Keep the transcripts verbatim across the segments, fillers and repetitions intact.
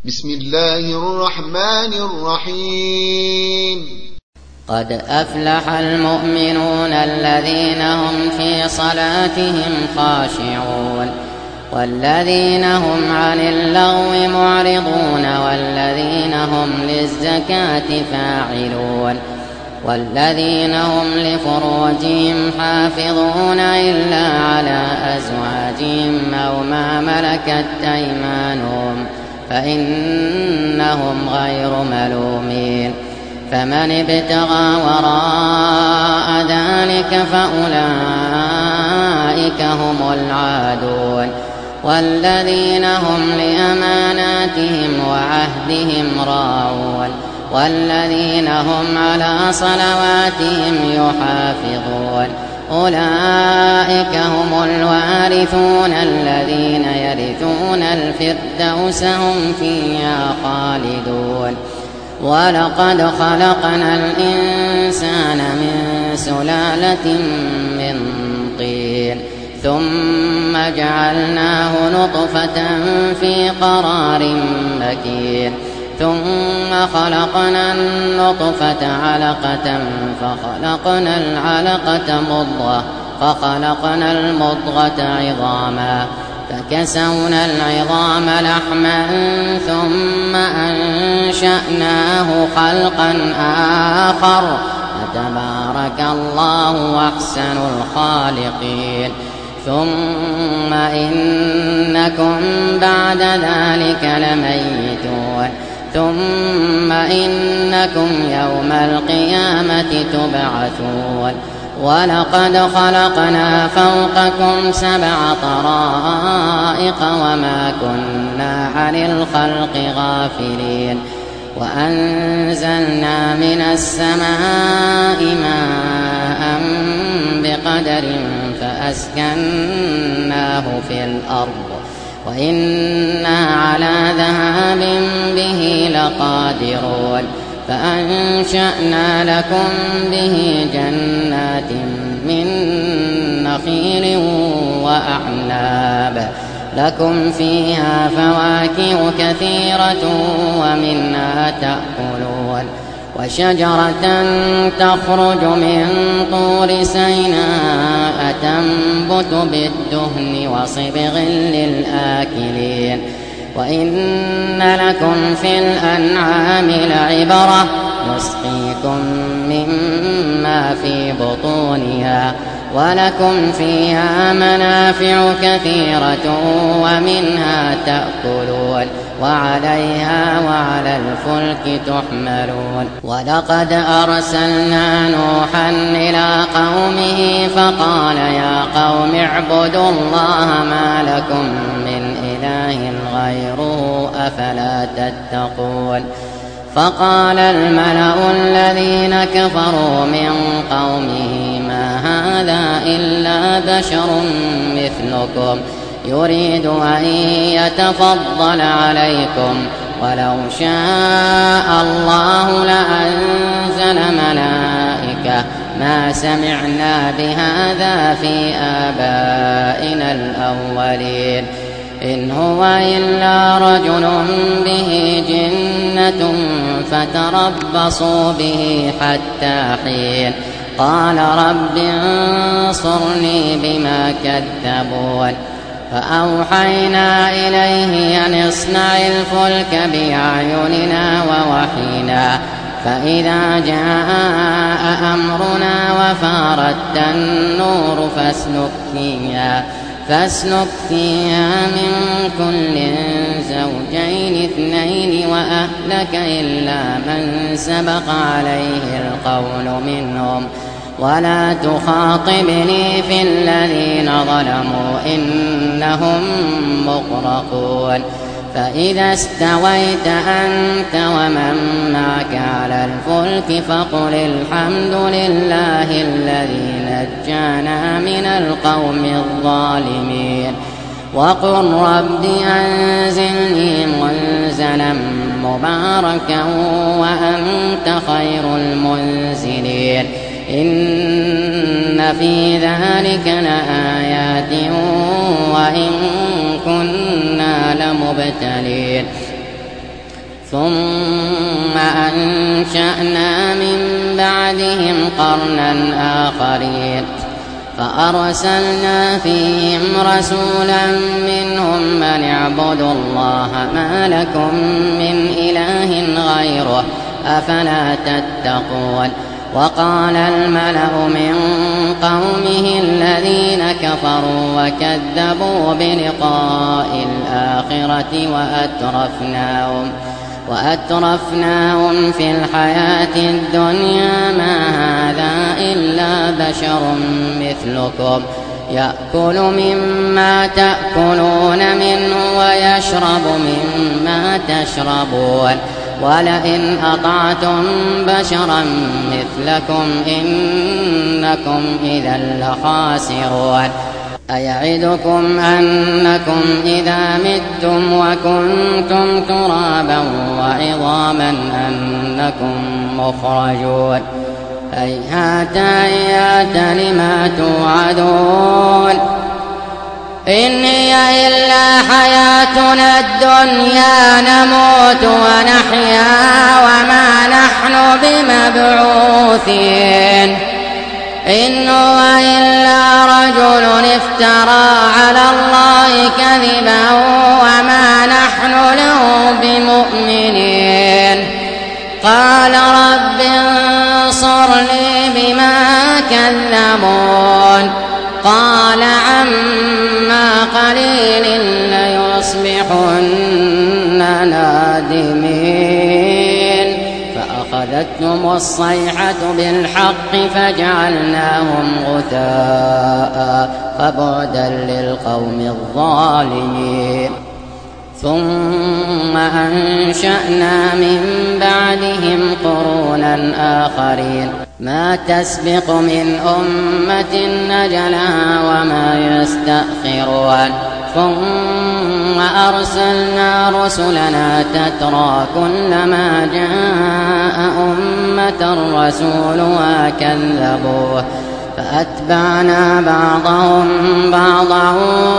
بسم الله الرحمن الرحيم. قد أفلح المؤمنون الذين هم في صلاتهم خاشعون والذين هم عن اللغو معرضون والذين هم للزكاة فاعلون والذين هم لفروجهم حافظون إلا على أزواجهم أو ما ملكت أيمانهم فإنهم غير ملومين. فمن ابتغى وراء ذلك فأولئك هم العادون والذين هم لأماناتهم وعهدهم راعون والذين هم على صلواتهم يحافظون أولئك هم الوارثون الذين يرثون الفردوس هم فيها خالدون. ولقد خلقنا الإنسان من سلالة من طين ثم جعلناه نطفة في قرار مكين ثم خلقنا النطفة علقة فخلقنا العلقة مضغة فخلقنا المضغة عظاما فكسونا العظام لحما ثم أنشأناه خلقا آخر فتبارك الله أحسن الخالقين. ثم إنكم بعد ذلك لميتون ثم إنكم يوم القيامة تبعثون. ولقد خلقنا فوقكم سبع طرائق وما كنا عن الخلق غافلين وأنزلنا من السماء ماء بقدر فأسكناه في الأرض وإنا على ذهاب به لقادرون. فأنشأنا لكم به جنات من نخيل وأعناب لكم فيها فواكه كثيرة ومنها تأكلون وشجرة تخرج من طور سيناء تنبت بالدهن وصبغ للآكلين. وإن لكم في الأنعام لعبرة نسقيكم مما في بطونها ولكم فيها منافع كثيرة ومنها تأكلون وعليها وعلى الفلك تحملون. ولقد أرسلنا نوحا إلى قومه فقال يا قوم اعبدوا الله ما لكم من إله غيره أفلا تتقون. فقال الملأ الذين كفروا من قومه ما هذا إلا بشر مثلكم يريد أن يتفضل عليكم ولو شاء الله لأنزل ملائكة ما سمعنا بهذا في آبائنا الأولين إن هو إلا رجل به جنة فتربصوا به حتى حين. قال رب انصرني بما كذبون. فأوحينا إليه أن اصنع الفلك بأعيننا ووحينا فإذا جاء أمرنا وفارت النور فاسلك فيها فاسلك فيها من كل زوجين اثنين وأهلك إلا من سبق عليه القول منهم ولا تخاطبني في الذين ظلموا إنهم مغرقون. فإذا استويت أنت ومن معك على الفلك فقل الحمد لله الذي نجانا من القوم الظالمين وقل رب أنزلني منزلا مباركا وأنت خير المنزلين. إن في ذلك لآيات وإن كنا لمبتلين ثم أنشأنا من بعدهم قرنا آخرين فأرسلنا فيهم رسولا منهم من اعبدوا الله ما لكم من إله غيره أفلا تتقون. وقال الملأ من قومه الذين كفروا وكذبوا بلقاء الآخرة وأترفناهم وأترفناهم في الحياة الدنيا ما هذا إلا بشر مثلكم يأكل مما تأكلون منه ويشرب مما تشربون ولئن أطعتم بشرا مثلكم إنكم إذا لخاسرون. أيعدكم أنكم إذا متم وكنتم ترابا وعظاما أنكم مخرجون. هيهات هيهات لما توعدون إن هي إلا حياتنا الدنيا نموت ونحيا وما نحن بمبعوثين إن هو إلا رجل افترى على الله كذبا وما نحن له بمؤمنين. قال رب انصرني بما كذبون قال عما قليل ليصبحن نادمين فأخذتهم الصيحة بالحق فجعلناهم غثاء فبعدا للقوم الظالمين. ثم أنشأنا من بعدهم قرونا آخرين ما تسبق من أمة نجلها وما يستأخرون. ثم أرسلنا رسلنا تترى كلما جاء أمة رسولها كذبوه فأتبعنا بعضهم بعضا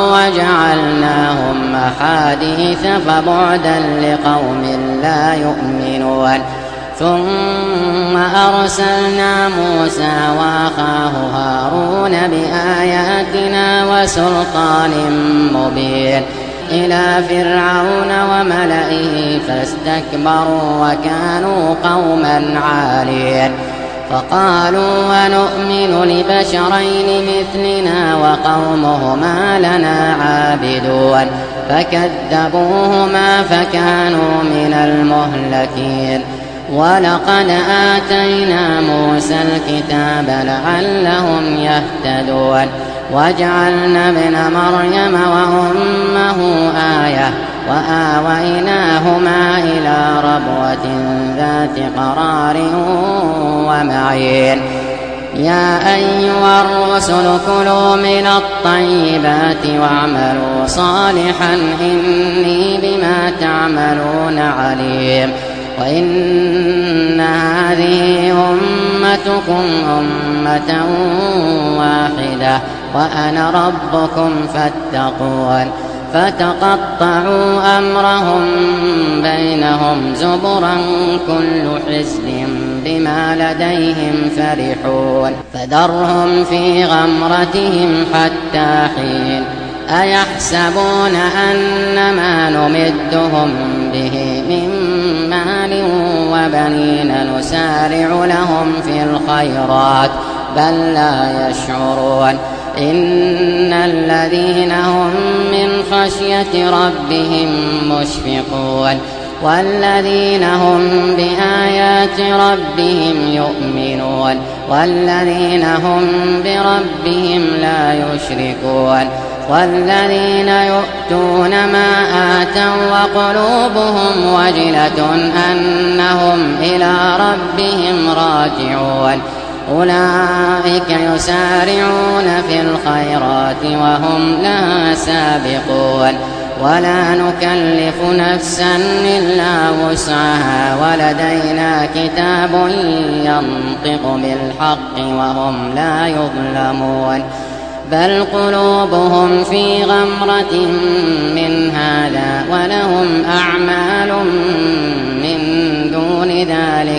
وجعلناهم أحاديث فبعدا لقوم لا يؤمنون. ثم أرسلنا موسى وأخاه هارون بآياتنا وسلطان مبين إلى فرعون وملئه فاستكبروا وكانوا قوما عالين. فقالوا ونؤمن لبشرين مثلنا وقومهما لنا عابدون فكذبوهما فكانوا من المهلكين. ولقد آتينا موسى الكتاب لعلهم يهتدون وجعلنا ابن مريم وأمه آية وآويناهما إلى ربوة ذات قرار ومعين. يا أيها الرسل كلوا من الطيبات واعملوا صالحا إني بما تعملون عليم. وإن هذه أمتكم أمة واحدة وأنا ربكم فاتقون. فتقطعوا أمرهم بينهم زبرا كل حزب بما لديهم فرحون. فذرهم في غمرتهم حتى حين. أيحسبون أنما نمدهم به من مال وبنين نسارع لهم في الخيرات بل لا يشعرون. إن الذين هم من خشية ربهم مشفقون والذين هم بآيات ربهم يؤمنون والذين هم بربهم لا يشركون والذين يؤتون ما آتوا وقلوبهم وجلة أنهم إلى ربهم راجعون. أولئك يسارعون في الخيرات وهم لها سابقون. ولا نكلف نفسا إلا وسعها ولدينا كتاب ينطق بالحق وهم لا يظلمون. بل قلوبهم في غمرة من هذا ولهم أعمال من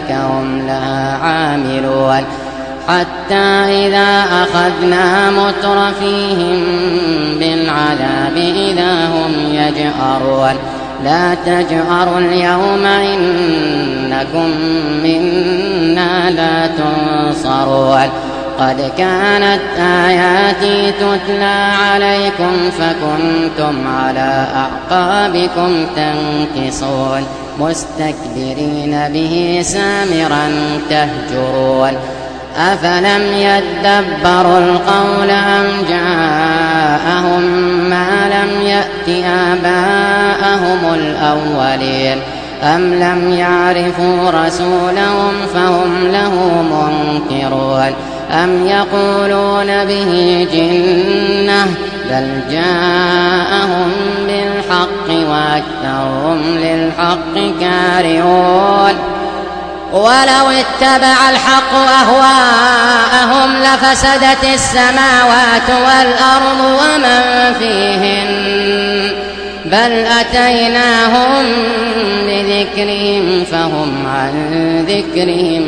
أولئك هم لها عاملون حتى إذا أخذنا مترفيهم بالعذاب إذا هم يجأرون لا تجأروا اليوم إنكم منا لا تنصرون قد كانت آياتي تتلى عليكم فكنتم على أعقابكم تنكصون مستكبرين به سامرا تهجرون أفلم يدبروا القول أم جاءهم ما لم يأت آباءهم الأولين أم لم يعرفوا رسولهم فهم له منكرون أم يقولون به جنة بل جاءهم بالحق وأكثرهم للحق كارهون ولو اتبع الحق أهواءهم لفسدت السماوات والأرض ومن فيهن بل أتيناهم بذكرهم فهم عن ذكرهم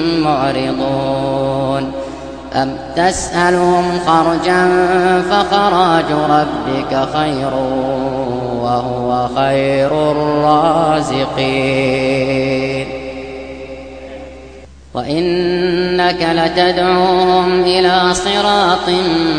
معرضون أم تسألهم خرجا فخراج ربك خير وهو خير الرازقين وإنك لتدعوهم إلى صراط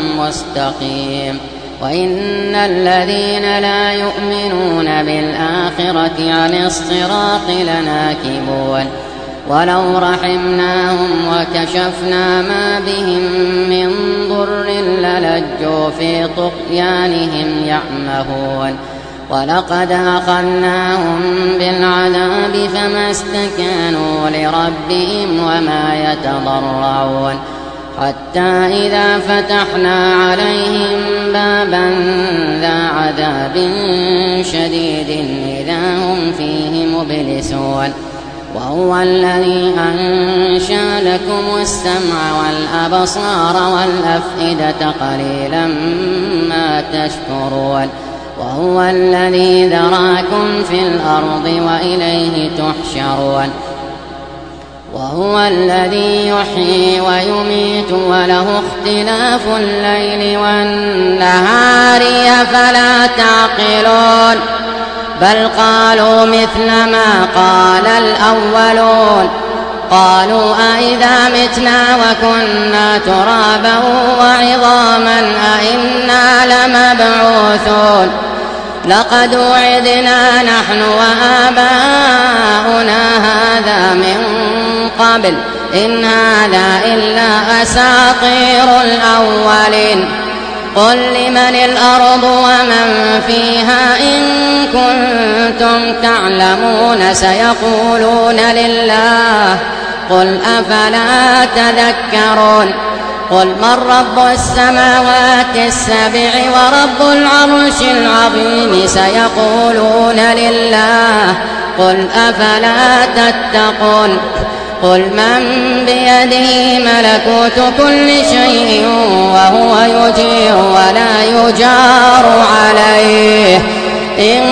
مستقيم وإن الذين لا يؤمنون بالآخرة عن الصراط لناكبون ولو رحمناهم وكشفنا ما بهم من ضر للجوا في طغيانهم يعمهون ولقد أخذناهم بالعذاب فما استكانوا لربهم وما يتضرعون حتى إذا فتحنا عليهم بابا ذا عذاب شديد إذا هم فيه مبلسون وهو الذي أنشأ لكم السمع والأبصار والأفئدة قليلا ما تشكرون وهو الذي ذراكم في الأرض وإليه تحشرون وهو الذي يحيي ويميت وله اختلاف الليل والنهار أفلا تعقلون بل قالوا مثل ما قال الأولون قالوا أئذا متنا وكنا ترابا وعظاما أئنا لمبعوثون لقد وعدنا نحن وآباؤنا هذا من قبل إن هذا إلا أساطير الأولين قل لمن الأرض ومن فيها إن كنتم تعلمون سيقولون لله قل أفلا تذكرون قل من رب السماوات السبع ورب العرش العظيم سيقولون لله قل أفلا تتقون قل من بيده ملكوت كل شيء وهو يجير ولا يجار عليه إن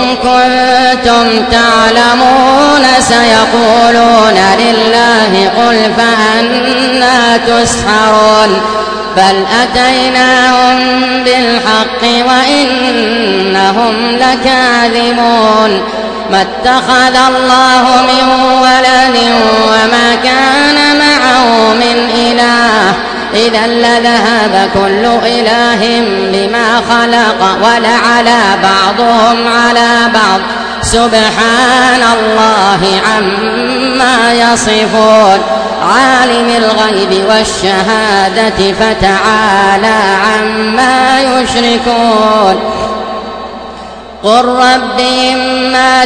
كنتم تعلمون سيقولون لله قل فأنى تسحرون بل أتيناهم بالحق وإنهم لكاذبون ما اتخذ الله من ولد وما كان معه من إله إذا لذهب كل إله بما خلق ولعلى بعضهم على بعض سبحان الله عما يصفون عالم الغيب والشهادة فتعالى عما يشركون قل رب إما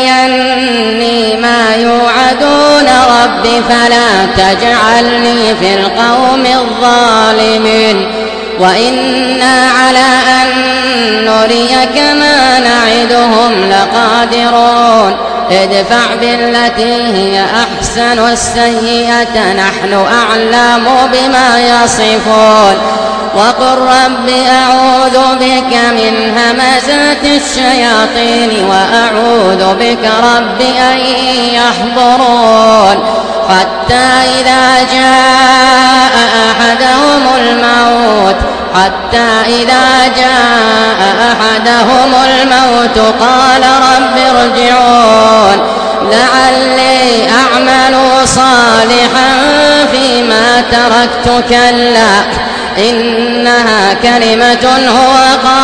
تريني ما يوعدون رب فلا تجعلني في القوم الظالمين وإنا على أن نريك ما نعدهم لقادرون ادفع بالتي هي أحسن السيئة نحن أعلم بما يصفون وقل رب أعوذ بك من همزات الشياطين وأعوذ بك رب أن يحضرون حتى إذا جاء أحدهم الموت حتى إذا جاء أحدهم الموت قال رب ارجعون لعلي أعمل صالحا فيما تركت كلا إنها كلمة هو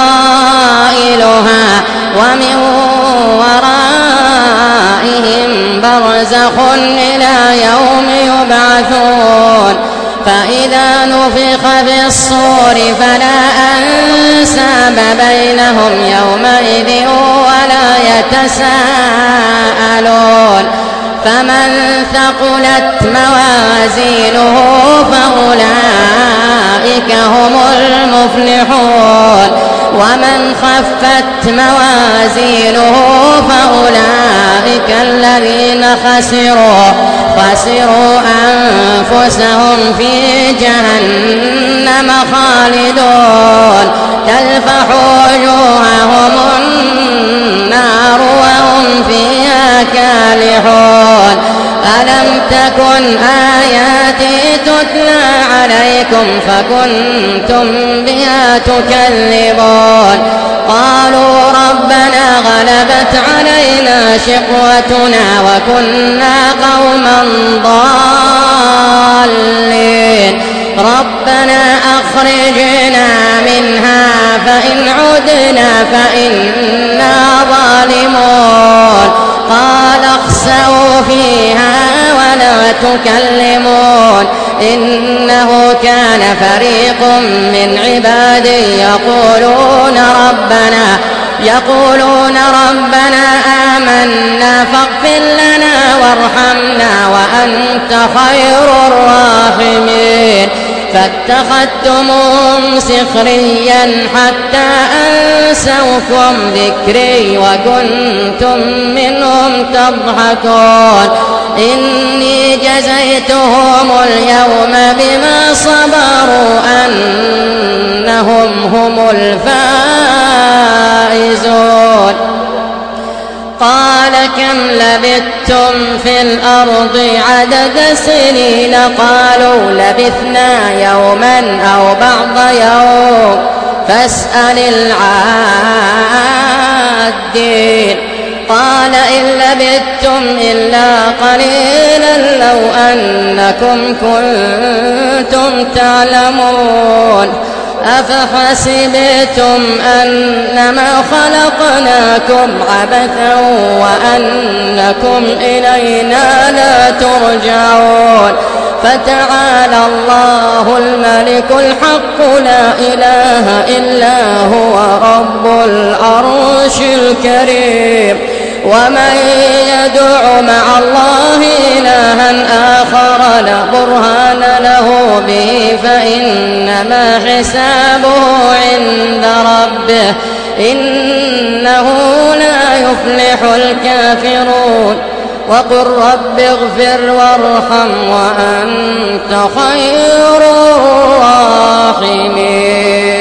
قائلها ومن ورائهم برزخ إلى يوم يبعثون فإذا نفخ في الصور فلا أنساب بينهم يومئذ ولا يتساءلون فمن ثقلت موازينه فأولئك هم المفلحون ومن خفت موازينه فأولئك الذين خسروا خسروا أنفسهم في جهنم خالدون تلفح وجوههم النار وهم فيها كالحون ألم تكن آياتي تتلى عليكم فكنتم بها تكذبون قالوا ربنا غلبت علينا شقوتنا وكنا قوما ضالين ربنا أخرجنا منها فإن عدنا فإنا ظالمون قال اخسئوا فيها ولا تكلمون إنه كان فريق من عبادي يقولون ربنا يقولون ربنا آمنا فاغفر لنا وارحمنا وأنت خير الراحمين فاتخذتموهم سخريا حتى أنسوكم ذكري وكنتم منهم تضحكون إني جزيتهم اليوم بما صبروا أنهم هم الفائزون قال كم لبثتم في الأرض عدد سنين قالوا لبثنا يوما أو بعض يوم فاسأل العادين قال إن لبثتم إلا قليلا لو أنكم كنتم تعلمون أفحسبتم أنما خلقناكم عبثا وأنكم إلينا لا ترجعون فتعالى الله الملك الحق لا إله إلا هو رب العرش الكريم ومن يدع مع الله إلها آخر لا برهان له به فإنما حسابه عند ربه إنه لا يفلح الكافرون وقل رب اغفر وارحم وأنت خير الراحمين